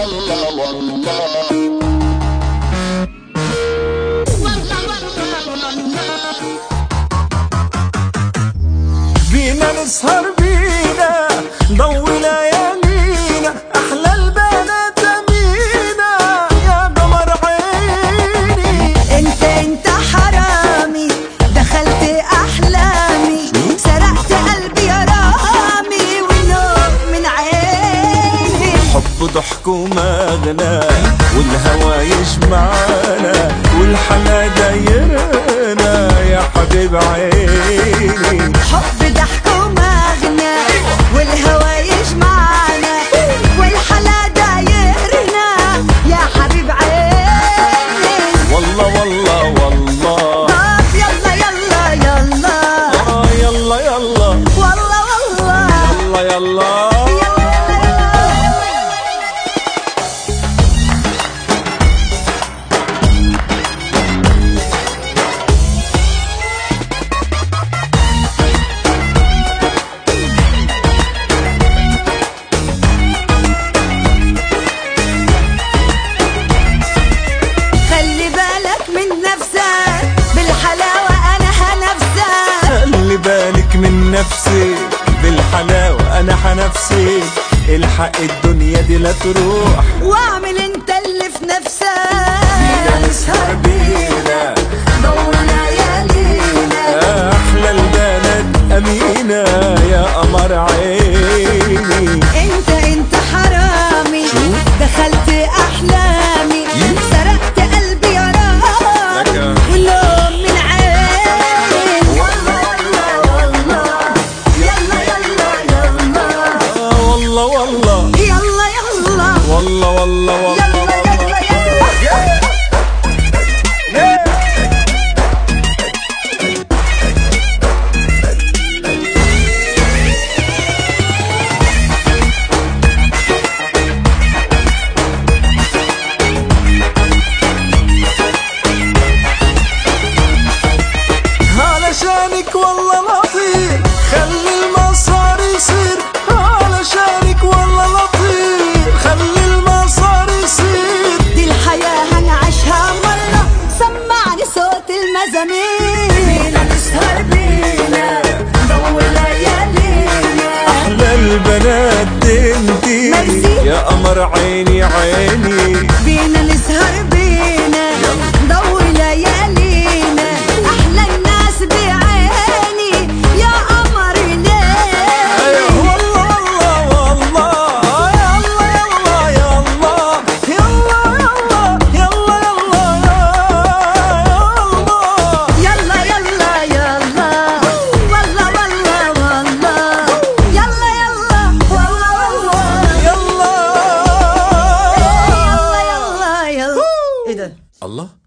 بينا نسهر بينا ضوي ليالينا احلى البنات امينا يا قمر عيني. انت حرامي دخلت احلامي سرقت قلبي يا رامي ونوم من عيني. حب ضحك ومغنى والهوى يجمعنا والحلا دايرنا يا حبيب عيني. حب ضحك ومغنى والهوى يجمعنا والحلا دايرنا يا حبيب عيني. والله والله والله يلا يلا يلا يلا يلا والله والله يلا يلا. خلي بالك من نفسي بالحلاوة أنا حنفسي. الحق الدنيا دي لا تروح واعمل انت اللي في نفسك. بينا نسهر بينا ضوي ليالينا أحلى البنات أمينة يا قمر عيني. انت حرامي دخلت احلامي سرقت قلبي يا رامي ونوم من عيني. والله والله يلا يلا والله والله والله يلا يلا علشانك والله لطيف خلي المسار يصير. علشانك والله لطيف خلي المسار يصير. دي الحياة هنعيشها مرة سمعني صوت المزامير. بينا نسهر بينا ضوي ليالينا أحلى البنات انتي ميرسي. يا قمر عيني عيني. بينا نسهر بينا ضوي ليالينا أحلى الناس بعيني يا قمر ليلي. والله والله والله يلا يلا يلا يلا يلا يلا يلا يلا يلا والله والله والله يلا يلا والله يلا يلا يلا يلا. ايه ده؟ الله.